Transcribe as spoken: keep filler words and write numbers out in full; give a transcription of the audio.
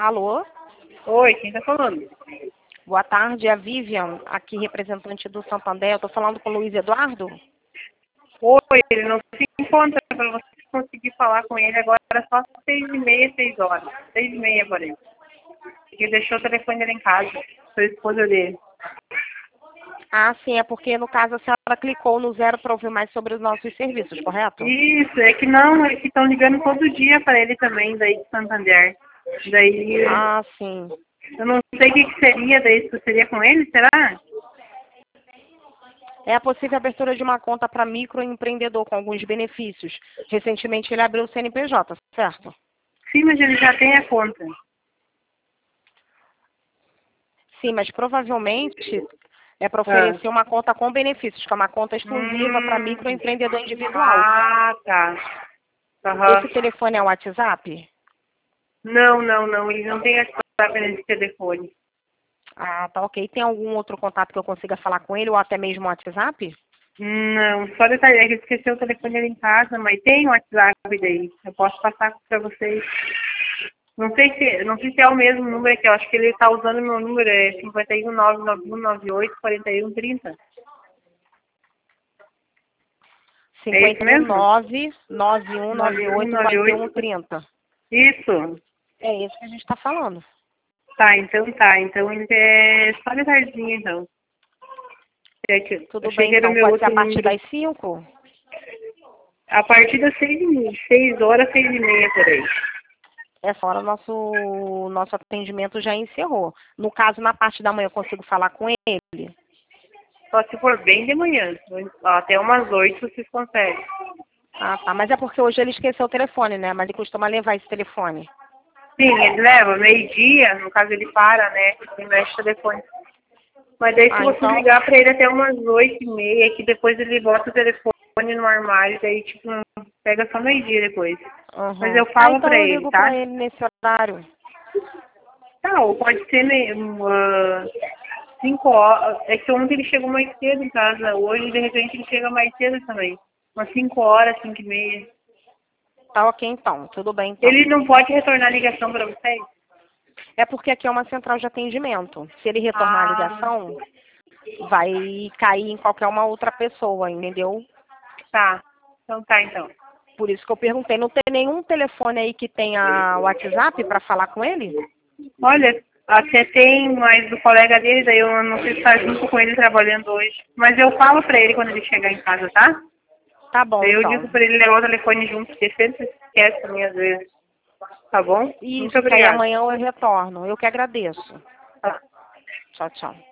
Alô? Oi, quem tá falando? Boa tarde, é a Vivian, aqui representante do Santander. Eu tô falando com o Luiz Eduardo? Oi, ele não se encontra para você conseguir falar com ele agora só às seis e meia, seis horas. Seis e meia, por aí. Ele deixou o telefone dele em casa. Sou a esposa dele. Ah, sim, é porque no caso a senhora clicou no zero para ouvir mais sobre os nossos serviços, correto? Isso, é que não, é que estão ligando todo dia para ele também, daí de Santander. Daí, Ah, sim. eu não sei o que, que seria, daí se seria com ele, será? É a possível abertura de uma conta para microempreendedor com alguns benefícios. Recentemente ele abriu o C N P J, certo? Sim, mas ele já tem a conta. Sim, mas provavelmente é para Ah. oferecer uma conta com benefícios, que é uma conta exclusiva para Hum. microempreendedor individual. Ah, tá. Esse Aham. telefone é o WhatsApp? Não, não, não. Ele não tem WhatsApp nesse telefone. Ah, tá ok. Tem algum outro contato que eu consiga falar com ele ou até mesmo o WhatsApp? Não, só detalhe, é que eu esqueci o telefone dele em casa, mas tem o WhatsApp daí. Eu posso passar para vocês. Não sei se, não sei se é o mesmo número aqui, eu acho que ele está usando o meu número, é cinco um nove nove um nove oito quatro um três zero. É isso cinquenta e um mesmo? nove nove um nove nove um oito nove quatro um oito três zero. Isso. É isso que a gente está falando. Tá, então tá. Então ele é só de tardinha, então. É que eu Tudo achei bem, que era o então. meu Pode ser a outro partir número. das cinco? A partir das seis, e- seis horas, seis e meia por aí. Essa hora o nosso, nosso atendimento já encerrou. No caso, na parte da manhã eu consigo falar com ele? Só se for bem de manhã. Até umas oito vocês conseguem. Ah, tá. Mas é porque hoje ele esqueceu o telefone, né? Mas ele costuma levar esse telefone. Sim, ele leva meio-dia, no caso ele para, né? Ele mexe o telefone. Mas daí se Ah, você então... ligar pra ele até umas oito e meia, que depois ele bota o telefone no armário, daí tipo, pega só meio-dia depois. Mas Uhum. eu Ah, falo então pra eu ele, ligo pra tá? ele nesse horário. Tá, ou pode ser mesmo, uh, cinco horas. É que ontem ele chegou mais cedo em casa, hoje de repente ele chega mais cedo também. Umas cinco horas, cinco e meia. Tá ok, então. Tudo bem, então. Ele não pode retornar a ligação pra vocês? É porque aqui é uma central de atendimento. Se ele retornar a Ah, ligação, vai cair em qualquer uma outra pessoa, entendeu? tá. Então tá, então. Por isso que eu perguntei. Não tem nenhum telefone aí que tenha WhatsApp para falar com ele? Olha, até tem, mas o colega dele, daí eu não sei se tá junto com ele trabalhando hoje. Mas eu falo pra ele quando ele chegar em casa, tá? Tá bom, Daí eu digo então. pra ele levar o telefone junto, porque sempre se esquece também às vezes. Tá bom? Muito Isso, que aí obrigada. amanhã eu retorno. Eu que agradeço. Tá. Tchau, tchau.